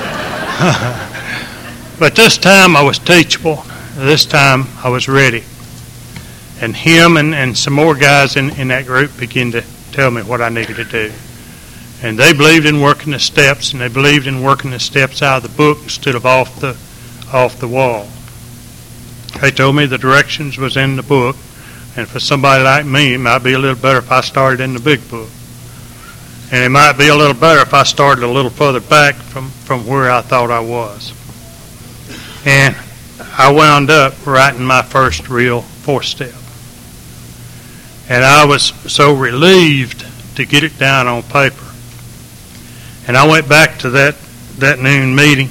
But this time I was teachable. This time I was ready. And him and, and some more guys in, in that group began to tell me what I needed to do. And they believed in working the steps, and they believed in working the steps out of the book instead of off the off the wall. They told me the directions was in the book, and for somebody like me, it might be a little better if I started in the big book. And it might be a little better if I started a little further back from, from where I thought I was. And I wound up writing my first real fourth step. And I was so relieved to get it down on paper. And I went back to that, that noon meeting,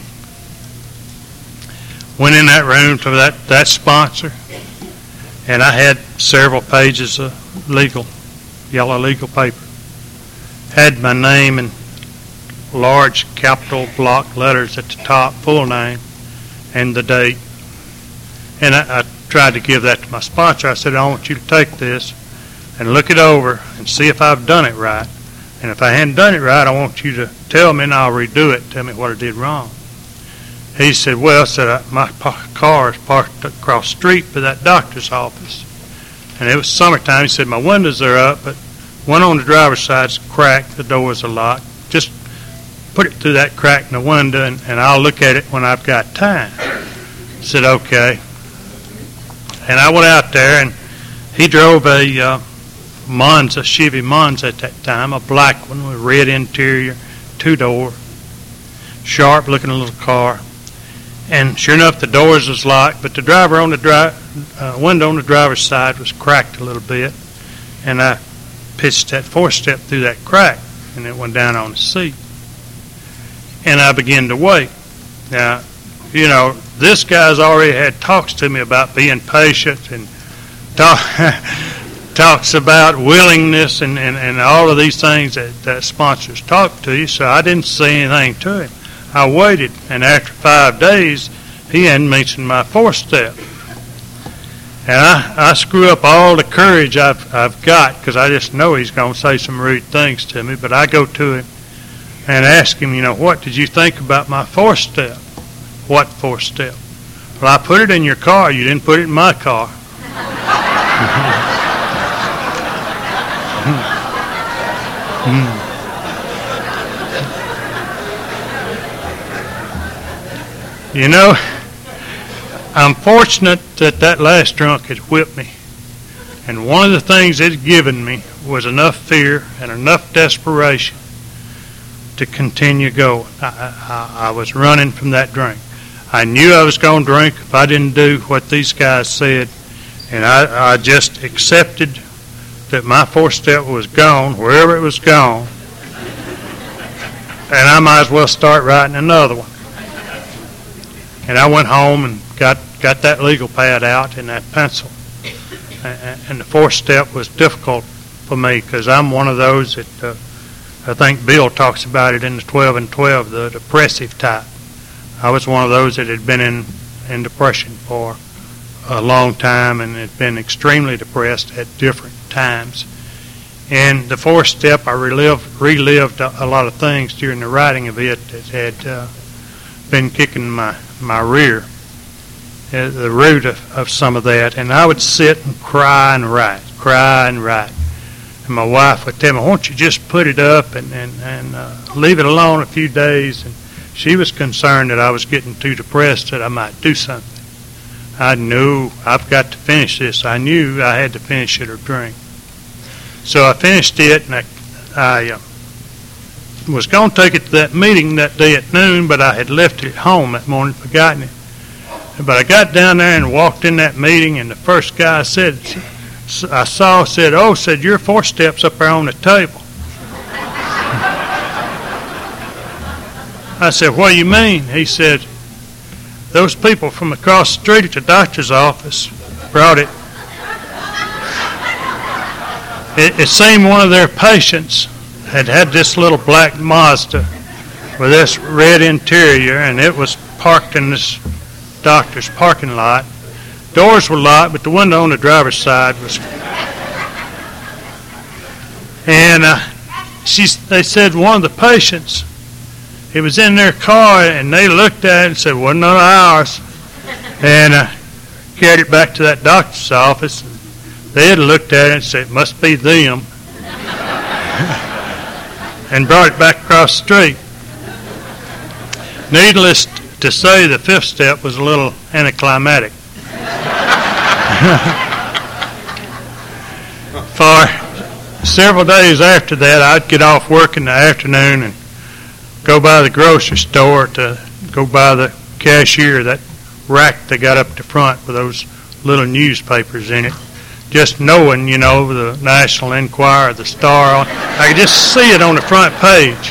went in that room to that, that sponsor, and I had several pages of legal, yellow legal paper. Had my name in large capital block letters at the top, full name, and the date. And I, I tried to give that to my sponsor. I said, I want you to take this and look it over and see if I've done it right. And if I hadn't done it right, I want you to tell me and I'll redo it, tell me what I did wrong. He said, well, said, my car is parked across the street by that doctor's office. And it was summertime. He said, my windows are up, but one on the driver's side's cracked, the doors are locked. Just put it through that crack in the window, and, and I'll look at it when I've got time. I said, okay. And I went out there, and he drove a uh, Monza, Chevy Monza at that time, a black one with red interior, two-door, sharp-looking little car. And sure enough, the doors was locked, but the driver on the dri- uh, window on the driver's side was cracked a little bit, and I pitched that fourth step through that crack, and it went down on the seat. And I began to wait. Now, you know, this guy's already had talks to me about being patient and talk, talks about willingness and, and, and all of these things that, that sponsors talk to you, so I didn't say anything to him. I waited, and after five days, he hadn't mentioned my fourth step. And I, I screw up all the courage I've, I've got because I just know he's going to say some rude things to me. But I go to him and ask him, you know, what did you think about my fourth step? What fourth step? Well, I put it in your car. You didn't put it in my car. You know, I'm fortunate that that last drunk had whipped me. And one of the things it had given me was enough fear and enough desperation to continue going. I, I, I was running from that drink. I knew I was going to drink if I didn't do what these guys said. And I, I just accepted that my fourth step was gone, wherever it was gone. And I might as well start writing another one. And I went home and got, got that legal pad out and that pencil. And, and the fourth step was difficult for me because I'm one of those that uh, I think Bill talks about it in the twelve and twelve, the depressive type. I was one of those that had been in, in depression for a long time and had been extremely depressed at different times. And the fourth step, I relived, relived a, a lot of things during the writing of it that had uh, been kicking my, my rear, uh, the root of, of some of that. And I would sit and cry and write, cry and write. And my wife would tell me, why don't you just put it up and, and, and uh, leave it alone a few days. And she was concerned that I was getting too depressed that I might do something. I knew I've got to finish this. I knew I had to finish it or drink. So I finished it, and I, I uh, was going to take it to that meeting that day at noon, but I had left it at home that morning, forgotten it. But I got down there and walked in that meeting, and the first guy said, I saw, said, oh, said, your fourth step's up there on the table. I said, what do you mean? He said, those people from across the street at the doctor's office brought it. It, it seemed one of their patients had had this little black Mazda with this red interior, and it was parked in this doctor's parking lot. Doors were locked, but the window on the driver's side was. And uh, she, they said one of the patients, it was in their car, and they looked at it and said, wasn't none of ours. And uh, carried it back to that doctor's office. They had looked at it and said, it must be them. And brought it back across the street. Needless to say, the fifth step was a little anticlimactic. For several days after that, I'd get off work in the afternoon and go by the grocery store to go by the cashier, that rack they got up the front with those little newspapers in it. Just knowing, you know, the National Enquirer, the Star, on, I could just see it on the front page.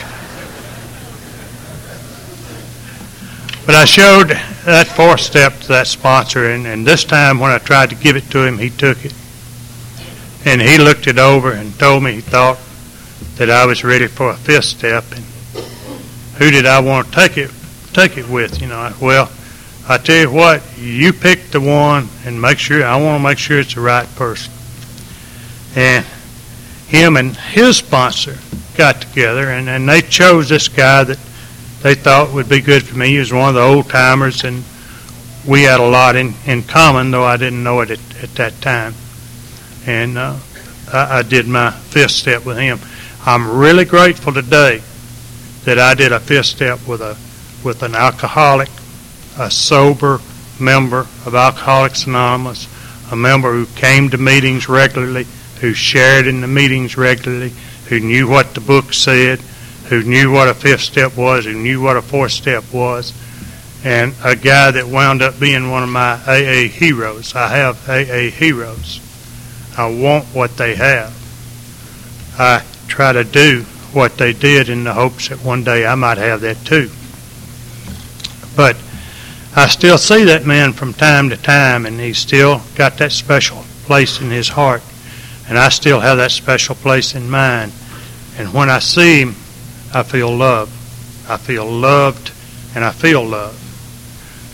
But I showed that fourth step to that sponsor, and, and this time when I tried to give it to him, he took it. And he looked it over and told me he thought that I was ready for a fifth step. And who did I want to take it take it with? You know, well, I tell you what, you pick the one and make sure, I want to make sure it's the right person. And him and his sponsor got together, and, and they chose this guy that they thought would be good for me. He was one of the old timers, and we had a lot in, in common, though I didn't know it at, at that time. And uh, I, I did my fifth step with him. I'm really grateful today that I did a fifth step with a with an alcoholic, a sober member of Alcoholics Anonymous, a member who came to meetings regularly, who shared in the meetings regularly, who knew what the book said, who knew what a fifth step was, who knew what a fourth step was, and a guy that wound up being one of my A A heroes. I have A A heroes. I want what they have. I try to do what they did in the hopes that one day I might have that too. But I still see that man from time to time, and he's still got that special place in his heart, and I still have that special place in mine. And when I see him, I feel loved. I feel loved, and I feel loved.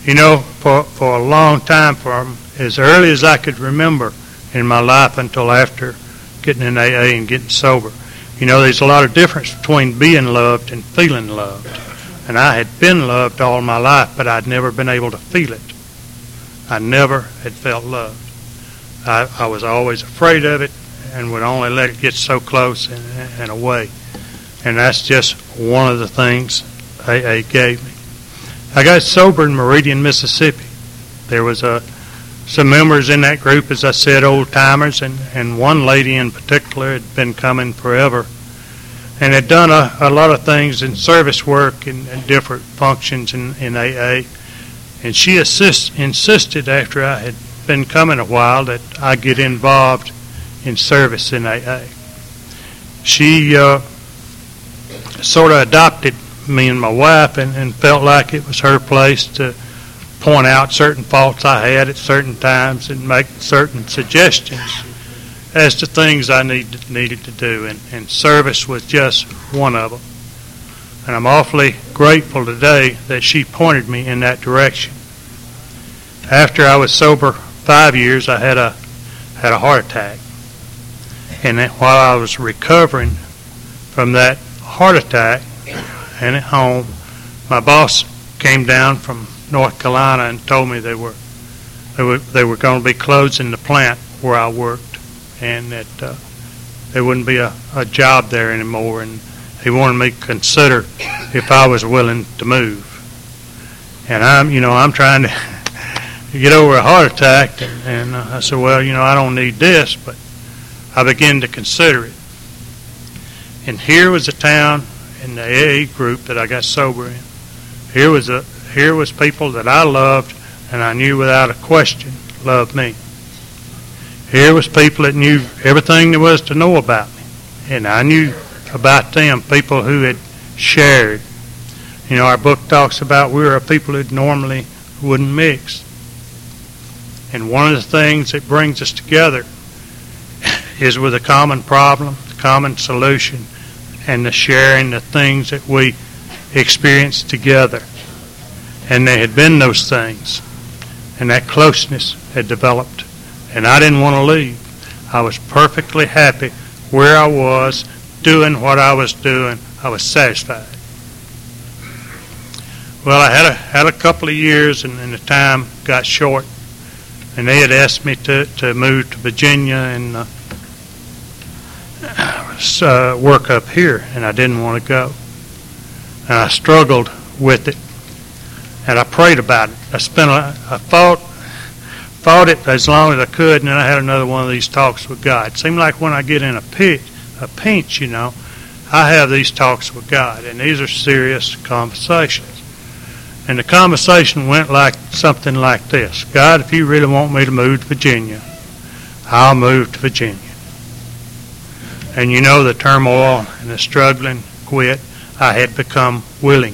You know, for, for a long time, for as early as I could remember in my life until after getting in A A and getting sober, you know, there's a lot of difference between being loved and feeling loved. And I had been loved all my life, but I'd never been able to feel it. I never had felt loved. I, I was always afraid of it and would only let it get so close and, and away. And that's just one of the things A A gave me. I got sober in Meridian, Mississippi. There was a, some members in that group, as I said, old-timers, and, and one lady in particular had been coming forever and had done a, a lot of things in service work and, and different functions in, in A A. And she assist, insisted after I had been coming a while that I get involved in service in A A. She uh, sort of adopted me and my wife and, and felt like it was her place to point out certain faults I had at certain times and make certain suggestions as to things I needed, needed to do. And, and service was just one of them. And I'm awfully grateful today that she pointed me in that direction. After I was sober five years, I had a had a heart attack. And that while I was recovering from that heart attack and at home, my boss came down from North Carolina and told me they were they were they were going to be closing the plant where I worked, and that uh, there wouldn't be a, a job there anymore. And he wanted me to consider if I was willing to move. And I'm, you know, I'm trying to get over a heart attack, and, and uh, I said, well, you know, I don't need this, but I began to consider it. And here was a town in the A A group that I got sober in. Here was a here was people that I loved, and I knew without a question loved me. Here was people that knew everything there was to know about me, and I knew about them, people who had shared. You know, our book talks about we were a people who normally wouldn't mix. And one of the things that brings us together is with a common problem, a common solution, and the sharing the things that we experienced together. And there had been those things, and that closeness had developed. And I didn't want to leave. I was perfectly happy where I was, doing what I was doing. I was satisfied. Well, I had a had a couple of years, and, and the time got short. And they had asked me to, to move to Virginia and uh, uh, work up here, and I didn't want to go. And I struggled with it, and I prayed about it. I spent a, I fought, fought it as long as I could, and then I had another one of these talks with God. It seemed like when I get in a pitch, a pinch, you know, I have these talks with God, and these are serious conversations. And the conversation went like something like this: God, if you really want me to move to Virginia, I'll move to Virginia. And you know, the turmoil and the struggling quit, I had become willing.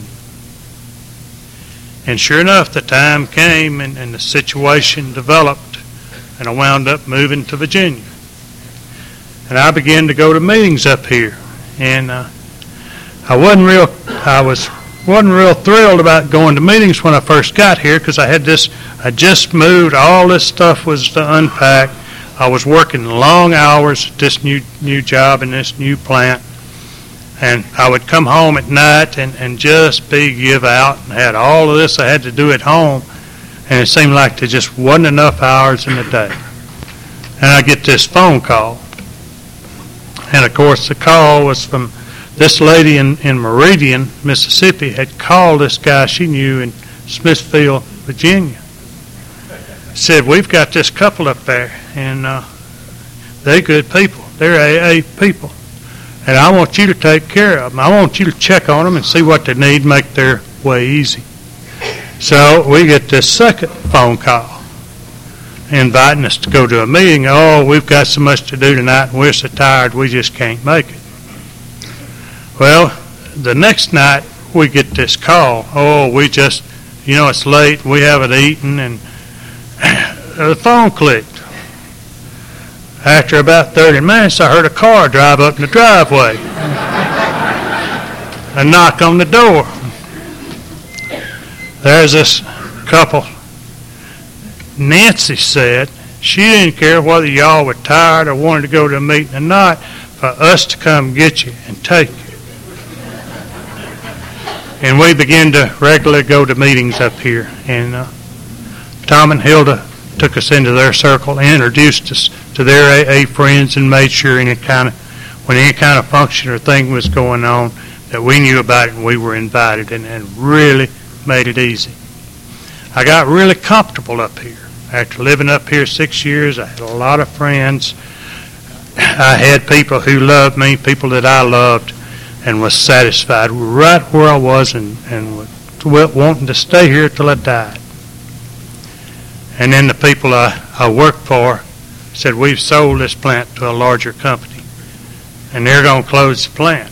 And sure enough, the time came and, and the situation developed, and I wound up moving to Virginia. And I began to go to meetings up here, and uh, I wasn't real. I was wasn't real thrilled about going to meetings when I first got here, because I had this. I just moved. All this stuff was to unpack. I was working long hours at this new new job in this new plant, and I would come home at night and, and just be give out, and had all of this I had to do at home, and it seemed like there just wasn't enough hours in the day. And I get this phone call. And, of course, the call was from this lady in, in Meridian, Mississippi, had called this guy she knew in Smithfield, Virginia. Said, we've got this couple up there, and uh, they're good people. They're A A people. And I want you to take care of them. I want you to check on them and see what they need, make their way easy. So we get this second phone call, inviting us to go to a meeting. Oh, we've got so much to do tonight, and we're so tired we just can't make it. Well, the next night we get this call. Oh, we just, you know, it's late, we haven't eaten, and the phone clicked. After about thirty minutes, I heard a car drive up in the driveway. A knock on the door. There's this couple. Nancy said she didn't care whether y'all were tired or wanted to go to a meeting or not, for us to come get you and take you. And we began to regularly go to meetings up here. And uh, Tom and Hilda took us into their circle and introduced us to their A A friends and made sure any kind of, when any kind of function or thing was going on, that we knew about it and we were invited, and, and really made it easy. I got really comfortable up here. After living up here six years, I had a lot of friends. I had people who loved me, people that I loved, and was satisfied right where I was, and, and was wanting to stay here till I died. And then the people I, I worked for said, we've sold this plant to a larger company, and they're going to close the plant.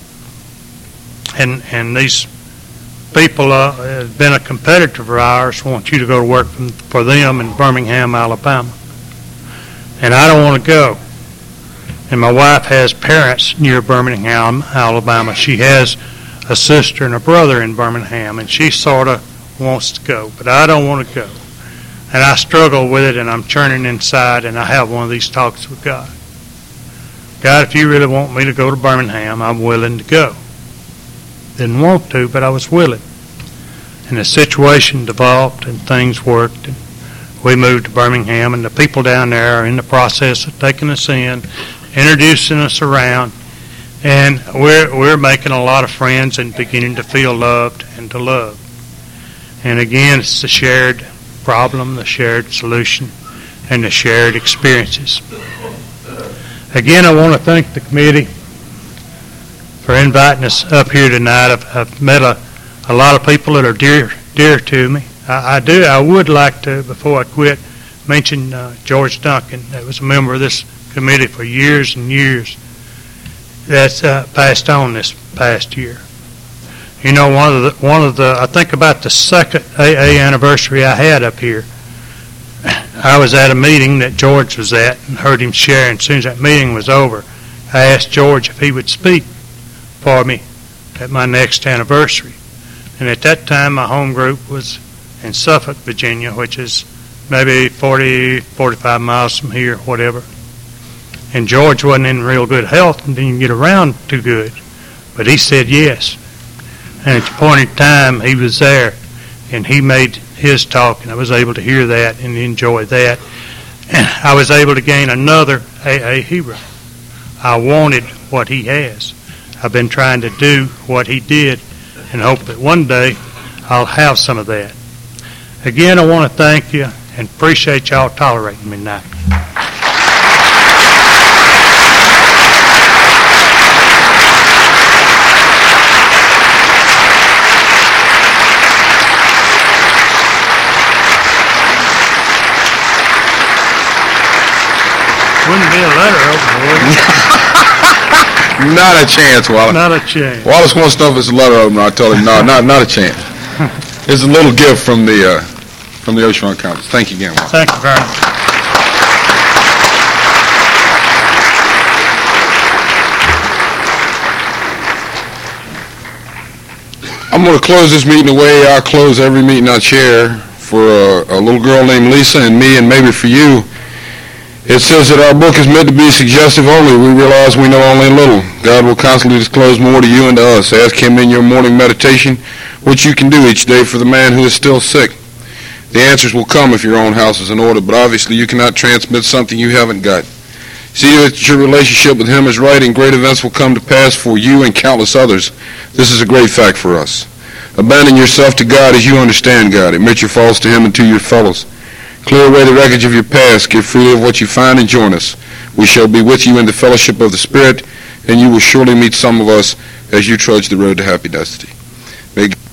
And and these people uh, have been a competitor of ours, want you to go to work from, for them in Birmingham, Alabama. And I don't want to go. And my wife has parents near Birmingham, Alabama. She has a sister and a brother in Birmingham, and she sort of wants to go, but I don't want to go. And I struggle with it, and I'm churning inside, and I have one of these talks with God. God, if you really want me to go to Birmingham, I'm willing to go. Didn't want to, but I was willing. And the situation developed, and things worked, and we moved to Birmingham, and the people down there are in the process of taking us in, introducing us around, and we're we're making a lot of friends and beginning to feel loved and to love. And again, it's the shared problem, the shared solution, and the shared experiences. Again, I want to thank the committee for inviting us up here tonight. I've, I've met a, a lot of people that are dear dear to me. I, I do. I would like to, before I quit, mention uh, George Duncan, that was a member of this committee for years and years, that's uh, passed on this past year. You know, one of the one of the I think about the second A A anniversary I had up here. I was at a meeting that George was at and heard him share. And as soon as that meeting was over, I asked George if he would speak for me at my next anniversary. And at that time, my home group was in Suffolk, Virginia, which is maybe forty, forty-five miles from here, whatever. And George wasn't in real good health and didn't get around too good. But he said yes. And at the point in time, he was there, and he made his talk, and I was able to hear that and enjoy that. And I was able to gain another A A hero. I wanted what he has. I've been trying to do what he did and hope that one day I'll have some of that. Again, I want to thank you and appreciate y'all tolerating me tonight. Wouldn't be a letter opener, would it? Not a chance, Wallace. Not a chance. Wallace wants to know if it's a letter opener. I told him, no, not not a chance. It's a little gift from the uh, from the Oceanfront Conference. Thank you again, Wallace. Thank you very much. I'm going to close this meeting the way I close every meeting I chair for a, a little girl named Lisa and me, and maybe for you. It says that our book is meant to be suggestive only. We realize we know only a little. God will constantly disclose more to you and to us. Ask him in your morning meditation what you can do each day for the man who is still sick. The answers will come if your own house is in order, but obviously you cannot transmit something you haven't got. See that your relationship with him is right, and great events will come to pass for you and countless others. This is a great fact for us. Abandon yourself to God as you understand God. Admit your faults to him and to your fellows. Clear away the wreckage of your past. Give freely of what you find and join us. We shall be with you in the fellowship of the Spirit, and you will surely meet some of us as you trudge the road to happy destiny. May